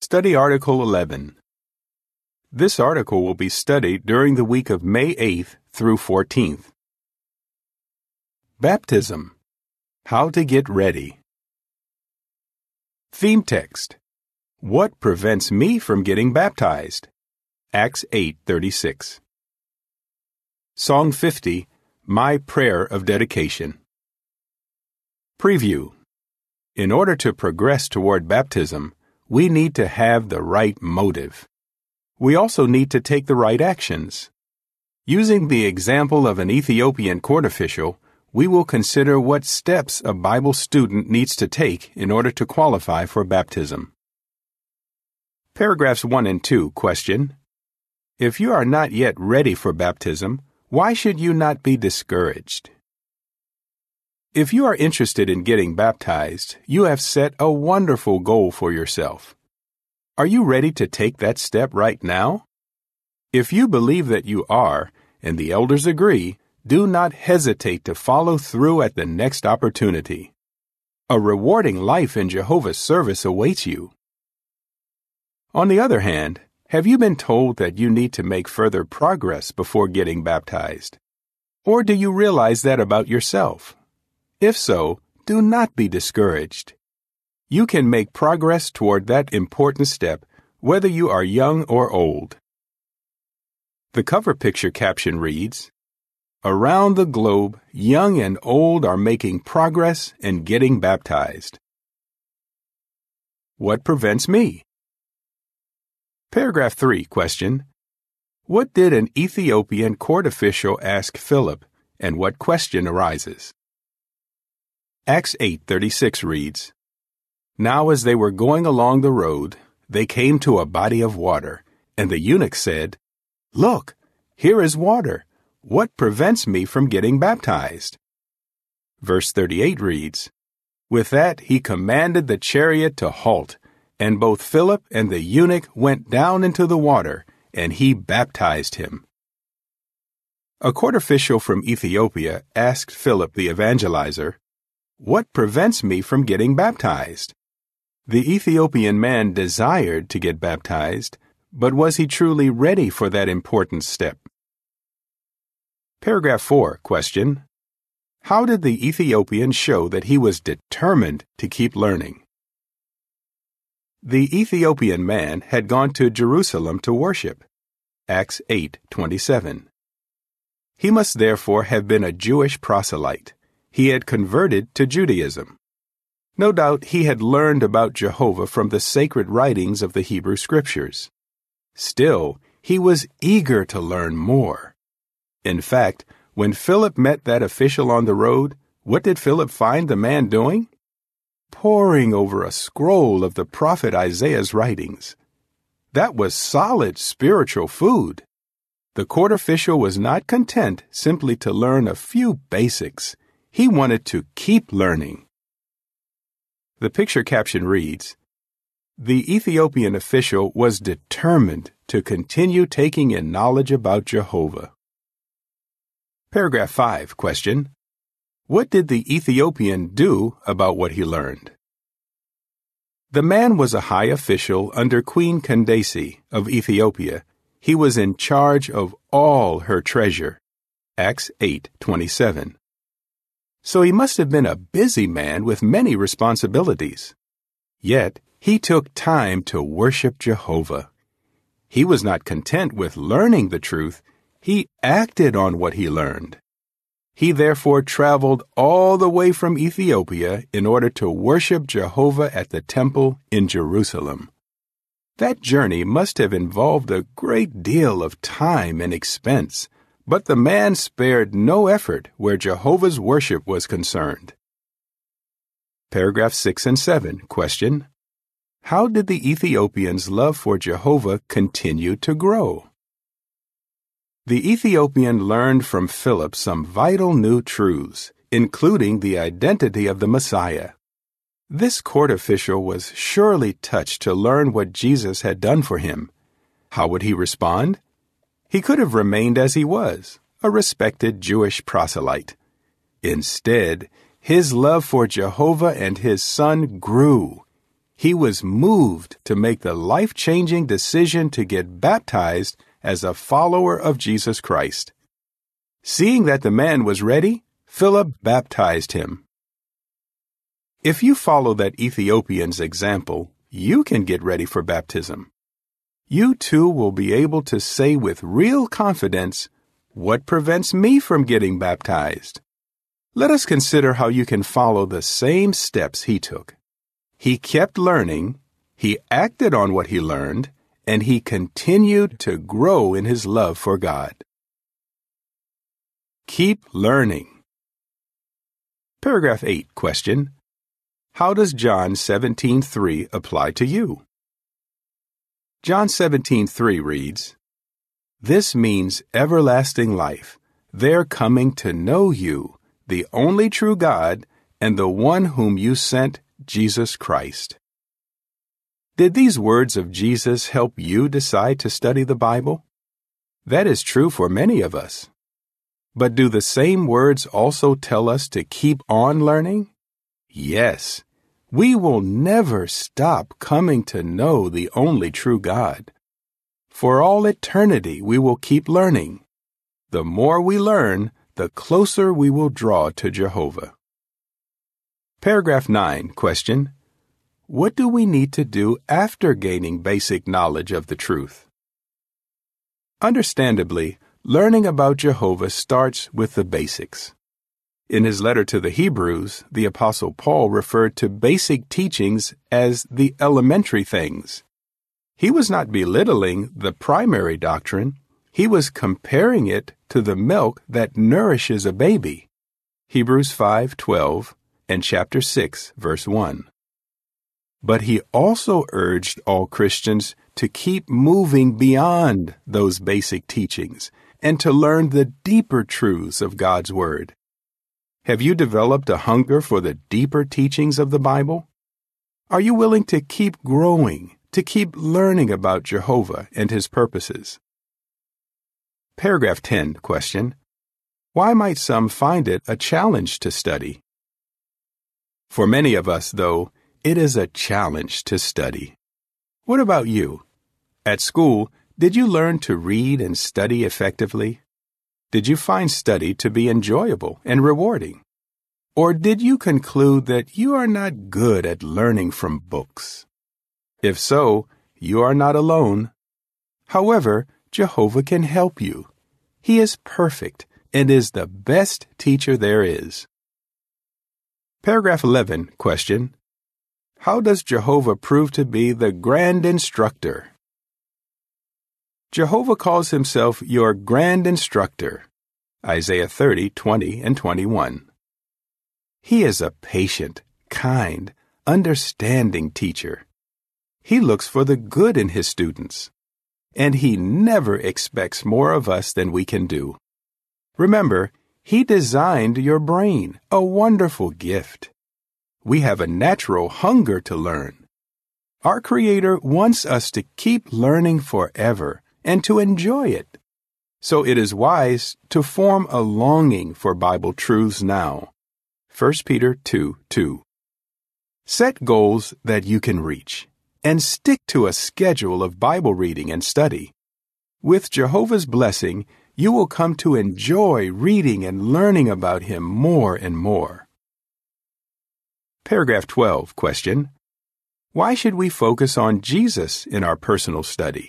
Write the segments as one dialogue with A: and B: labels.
A: Study Article 11. This article will be studied during the week of May 8th through 14th. Baptism. How to get ready. Theme text. What prevents me from getting baptized? Acts 8:36. Song 50, My Prayer of Dedication. Preview. In order to progress toward baptism, we need to have the right motive. We also need to take the right actions. Using the example of an Ethiopian court official, we will consider what steps a Bible student needs to take in order to qualify for baptism. Paragraphs 1 and 2 question: If you are not yet ready for baptism, why should you not be discouraged? If you are interested in getting baptized, you have set a wonderful goal for yourself. Are you ready to take that step right now? If you believe that you are, and the elders agree, do not hesitate to follow through at the next opportunity. A rewarding life in Jehovah's service awaits you. On the other hand, have you been told that you need to make further progress before getting baptized? Or do you realize that about yourself? If so, do not be discouraged. You can make progress toward that important step, whether you are young or old. The cover picture caption reads, Around the globe, young and old are making progress and getting baptized. What prevents me? Paragraph 3 question: What did an Ethiopian court official ask Philip, and what question arises? Acts 8:36 reads, Now as they were going along the road, they came to a body of water, and the eunuch said, Look, here is water. What prevents me from getting baptized? Verse 38 reads, With that he commanded the chariot to halt, and both Philip and the eunuch went down into the water, and he baptized him. A court official from Ethiopia asked Philip the evangelizer, What prevents me from getting baptized? The Ethiopian man desired to get baptized, but was he truly ready for that important step? Paragraph 4 question: How did the Ethiopian show that he was determined to keep learning? The Ethiopian man had gone to Jerusalem to worship. Acts 8:27. He must therefore have been a Jewish proselyte. He had converted to Judaism. No doubt he had learned about Jehovah from the sacred writings of the Hebrew Scriptures. Still, he was eager to learn more. In fact, when Philip met that official on the road, what did Philip find the man doing? Poring over a scroll of the prophet Isaiah's writings. That was solid spiritual food. The court official was not content simply to learn a few basics. He wanted to keep learning. The picture caption reads, The Ethiopian official was determined to continue taking in knowledge about Jehovah. Paragraph 5 question: What did the Ethiopian do about what he learned? The man was a high official under Queen Candace of Ethiopia. He was in charge of all her treasure. Acts 8:27. So he must have been a busy man with many responsibilities. Yet, he took time to worship Jehovah. He was not content with learning the truth. He acted on what he learned. He therefore traveled all the way from Ethiopia in order to worship Jehovah at the temple in Jerusalem. That journey must have involved a great deal of time and expense. But the man spared no effort where Jehovah's worship was concerned. Paragraph 6 and 7 question: How did the Ethiopian's love for Jehovah continue to grow? The Ethiopian learned from Philip some vital new truths, including the identity of the Messiah. This court official was surely touched to learn what Jesus had done for him. How would he respond? He could have remained as he was, a respected Jewish proselyte. Instead, his love for Jehovah and his son grew. He was moved to make the life-changing decision to get baptized as a follower of Jesus Christ. Seeing that the man was ready, Philip baptized him. If you follow that Ethiopian's example, you can get ready for baptism. You too will be able to say with real confidence, "What prevents me from getting baptized?" Let us consider how you can follow the same steps he took. He kept learning, he acted on what he learned, and he continued to grow in his love for God. Keep learning. Paragraph 8, question. How does John 17:3 apply to you? John 17:3 reads, "This means everlasting life, their coming to know you, the only true God, and the one whom you sent, Jesus Christ." Did these words of Jesus help you decide to study the Bible? That is true for many of us. But do the same words also tell us to keep on learning? Yes. We will never stop coming to know the only true God. For all eternity, we will keep learning. The more we learn, the closer we will draw to Jehovah. Paragraph 9, question. What do we need to do after gaining basic knowledge of the truth? Understandably, learning about Jehovah starts with the basics. In his letter to the Hebrews, the Apostle Paul referred to basic teachings as the elementary things. He was not belittling the primary doctrine. He was comparing it to the milk that nourishes a baby. Hebrews 5:12 and chapter 6, verse 1. But he also urged all Christians to keep moving beyond those basic teachings and to learn the deeper truths of God's Word. Have you developed a hunger for the deeper teachings of the Bible? Are you willing to keep growing, to keep learning about Jehovah and His purposes? Paragraph 10, question. Why might some find it a challenge to study? For many of us, though, it is a challenge to study. What about you? At school, did you learn to read and study effectively? Did you find study to be enjoyable and rewarding? Or did you conclude that you are not good at learning from books? If so, you are not alone. However, Jehovah can help you. He is perfect and is the best teacher there is. Paragraph 11, question. How does Jehovah prove to be the grand instructor? Jehovah calls himself your grand instructor. Isaiah 30:20 and 21. He is a patient, kind, understanding teacher. He looks for the good in his students, and he never expects more of us than we can do. Remember, he designed your brain, a wonderful gift. We have a natural hunger to learn. Our Creator wants us to keep learning forever and to enjoy it. So it is wise to form a longing for Bible truths now. 1 Peter 2:2. Set goals that you can reach, and stick to a schedule of Bible reading and study. With Jehovah's blessing, you will come to enjoy reading and learning about Him more and more. Paragraph 12, question. Why should we focus on Jesus in our personal study?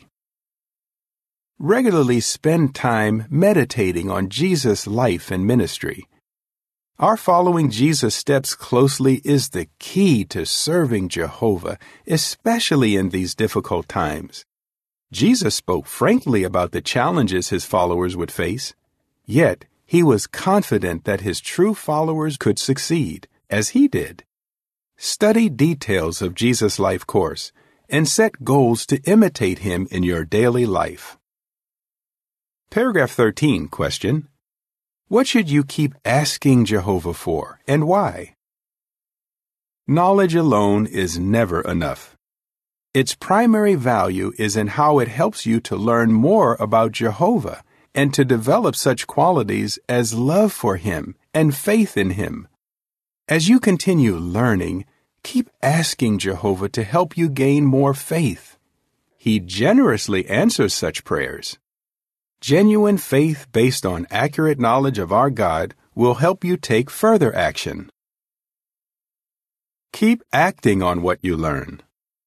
A: Regularly spend time meditating on Jesus' life and ministry. Our following Jesus' steps closely is the key to serving Jehovah, especially in these difficult times. Jesus spoke frankly about the challenges his followers would face, yet he was confident that his true followers could succeed, as he did. Study details of Jesus' life course and set goals to imitate him in your daily life. Paragraph 13, question. What should you keep asking Jehovah for, and why? Knowledge alone is never enough. Its primary value is in how it helps you to learn more about Jehovah and to develop such qualities as love for Him and faith in Him. As you continue learning, Keep asking Jehovah to help you gain more faith. He generously answers such prayers. Genuine faith based on accurate knowledge of our God will help you take further action. Keep acting on what you learn.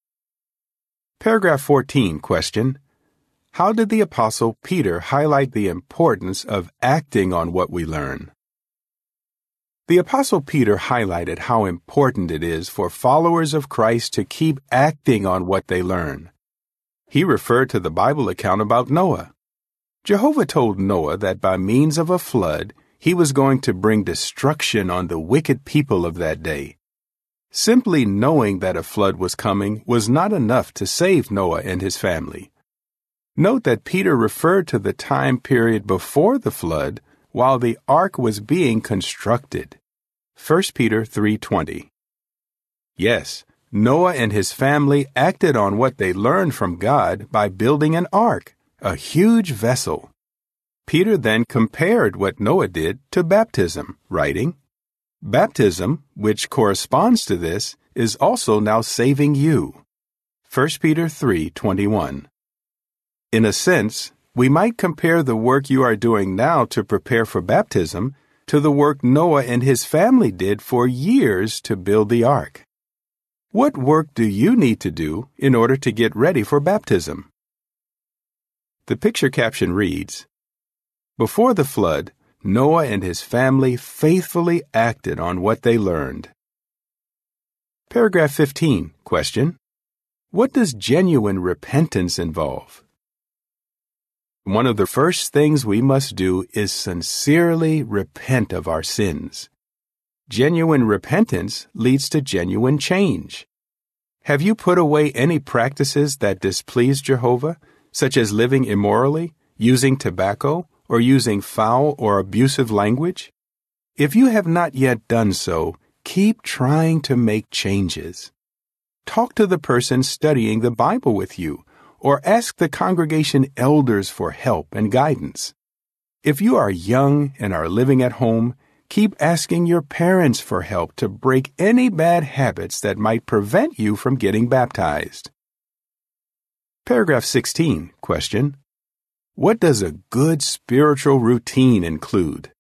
A: Paragraph 14, question. How did the Apostle Peter highlight the importance of acting on what we learn? The Apostle Peter highlighted how important it is for followers of Christ to keep acting on what they learn. He referred to the Bible account about Noah. Jehovah told Noah that by means of a flood, he was going to bring destruction on the wicked people of that day. Simply knowing that a flood was coming was not enough to save Noah and his family. Note that Peter referred to the time period before the flood while the ark was being constructed. 1 Peter 3:20. Yes, Noah and his family acted on what they learned from God by building an ark, a huge vessel. Peter then compared what Noah did to baptism, writing, "Baptism, which corresponds to this, is also now saving you." 1 Peter 3:21. In a sense, we might compare the work you are doing now to prepare for baptism to the work Noah and his family did for years to build the ark. What work do you need to do in order to get ready for baptism? The picture caption reads, "Before the flood, Noah and his family faithfully acted on what they learned." Paragraph 15, question. What does genuine repentance involve? One of the first things we must do is sincerely repent of our sins. Genuine repentance leads to genuine change. Have you put away any practices that displease Jehovah, such as living immorally, using tobacco, or using foul or abusive language? If you have not yet done so, keep trying to make changes. Talk to the person studying the Bible with you, or ask the congregation elders for help and guidance. If you are young and are living at home, keep asking your parents for help to break any bad habits that might prevent you from getting baptized. Paragraph 16, question. What does a good spiritual routine include?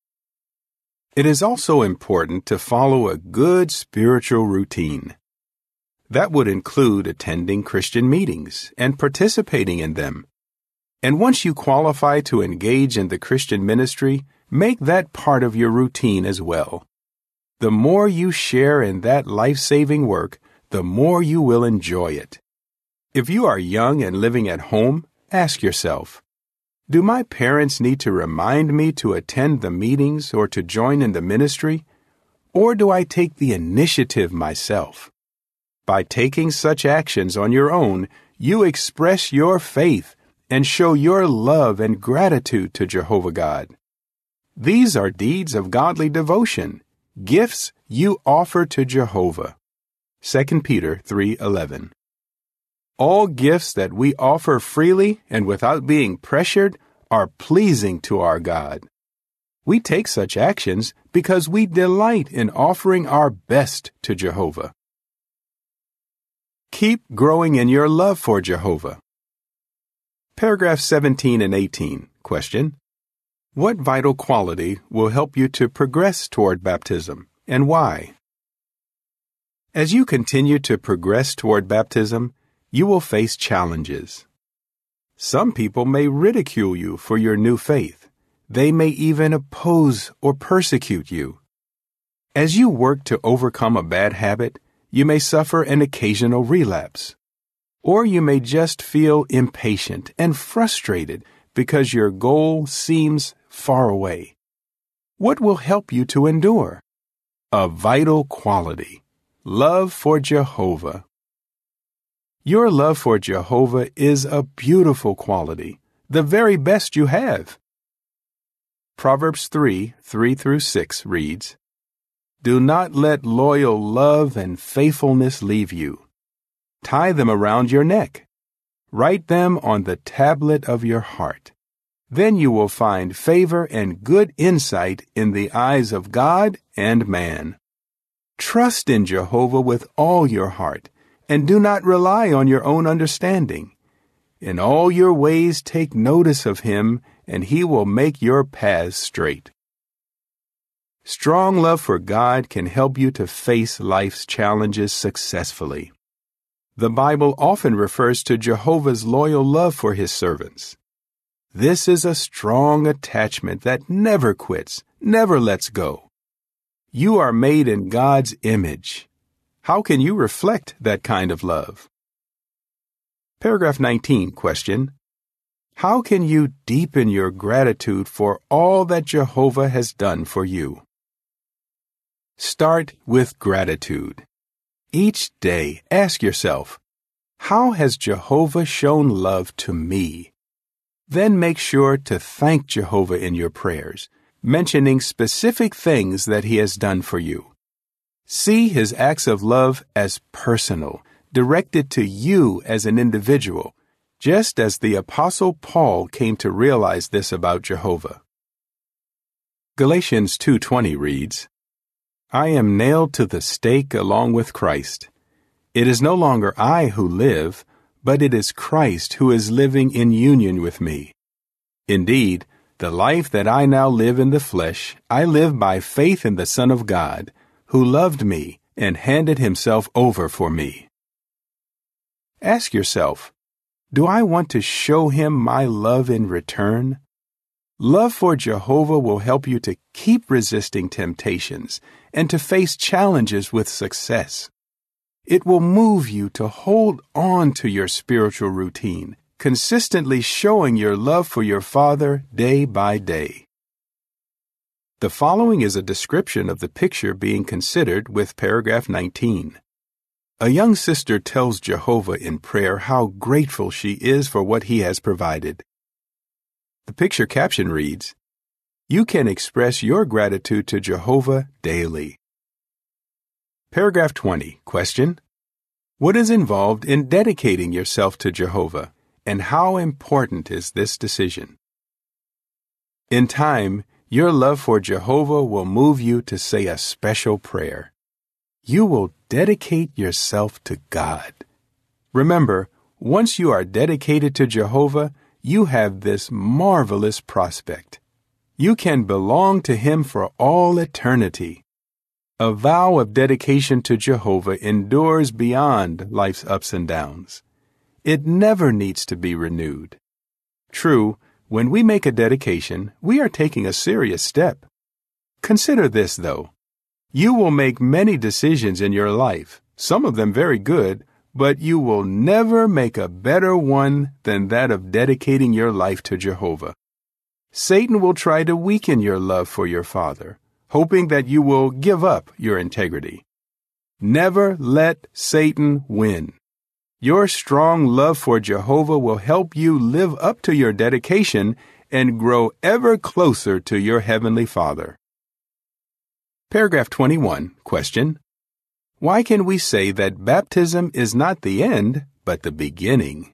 A: It is also important to follow a good spiritual routine. That would include attending Christian meetings and participating in them. And once you qualify to engage in the Christian ministry, make that part of your routine as well. The more you share in that life-saving work, the more you will enjoy it. If you are young and living at home, ask yourself, do my parents need to remind me to attend the meetings or to join in the ministry? Or do I take the initiative myself? By taking such actions on your own, you express your faith and show your love and gratitude to Jehovah God. These are deeds of godly devotion, gifts you offer to Jehovah. 2 Peter 3:11. All gifts that we offer freely and without being pressured are pleasing to our God. We take such actions because we delight in offering our best to Jehovah. Keep growing in your love for Jehovah. Paragraphs 17 and 18, question. What vital quality will help you to progress toward baptism, and why? As you continue to progress toward baptism, you will face challenges. Some people may ridicule you for your new faith. They may even oppose or persecute you. As you work to overcome a bad habit, you may suffer an occasional relapse. Or you may just feel impatient and frustrated because your goal seems far away. What will help you to endure? A vital quality, love for Jehovah. Your love for Jehovah is a beautiful quality, the very best you have. Proverbs 3:3-6 reads, Do not let loyal love and faithfulness leave you. Tie them around your neck. Write them on the tablet of your heart. Then you will find favor and good insight in the eyes of God and man. Trust in Jehovah with all your heart, and do not rely on your own understanding. In all your ways take notice of him, and he will make your paths straight. Strong love for God can help you to face life's challenges successfully. The Bible often refers to Jehovah's loyal love for his servants. This is a strong attachment that never quits, never lets go. You are made in God's image. How can you reflect that kind of love? Paragraph 19, question. How can you deepen your gratitude for all that Jehovah has done for you? Start with gratitude. Each day, ask yourself, how has Jehovah shown love to me? Then make sure to thank Jehovah in your prayers, mentioning specific things that he has done for you. See his acts of love as personal, directed to you as an individual, just as the Apostle Paul came to realize this about Jehovah. Galatians 2:20 reads, I am nailed to the stake along with Christ. It is no longer I who live, but it is Christ who is living in union with me. Indeed, the life that I now live in the flesh, I live by faith in the Son of God, who loved me and handed himself over for me. Ask yourself, do I want to show him my love in return? Love for Jehovah will help you to keep resisting temptations and to face challenges with success. It will move you to hold on to your spiritual routine, consistently showing your love for your Father day by day. The following is a description of the picture being considered with paragraph 19. A young sister tells Jehovah in prayer how grateful she is for what he has provided. The picture caption reads, You can express your gratitude to Jehovah daily. Paragraph 20, question. What is involved in dedicating yourself to Jehovah, and how important is this decision? In time, your love for Jehovah will move you to say a special prayer. You will dedicate yourself to God. Remember, once you are dedicated to Jehovah, you have this marvelous prospect. You can belong to him for all eternity. A vow of dedication to Jehovah endures beyond life's ups and downs. It never needs to be renewed. True, when we make a dedication, we are taking a serious step. Consider this, though. You will make many decisions in your life, some of them very good, but you will never make a better one than that of dedicating your life to Jehovah. Satan will try to weaken your love for your Father, hoping that you will give up your integrity. Never let Satan win. Your strong love for Jehovah will help you live up to your dedication and grow ever closer to your Heavenly Father. Paragraph 21, question. Why can we say that baptism is not the end, but the beginning?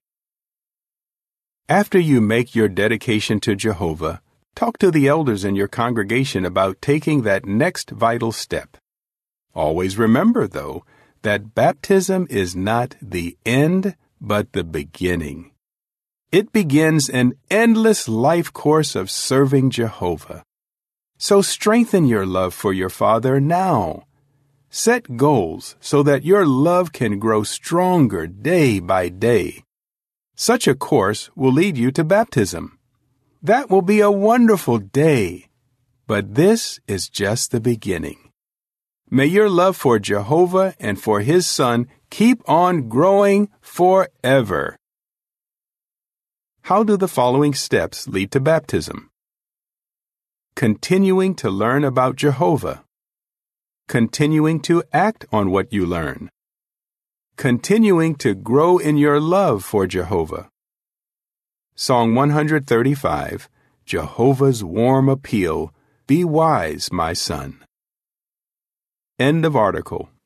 A: After you make your dedication to Jehovah, talk to the elders in your congregation about taking that next vital step. Always remember, though, that baptism is not the end, but the beginning. It begins an endless life course of serving Jehovah. So strengthen your love for your Father now. Set goals so that your love can grow stronger day by day. Such a course will lead you to baptism. That will be a wonderful day. But this is just the beginning. May your love for Jehovah and for His Son keep on growing forever. How do the following steps lead to baptism? Continuing to learn about Jehovah. Continuing to act on what you learn. Continuing to grow in your love for Jehovah. Song 135, Jehovah's Warm Appeal, Be Wise, My Son. End of article.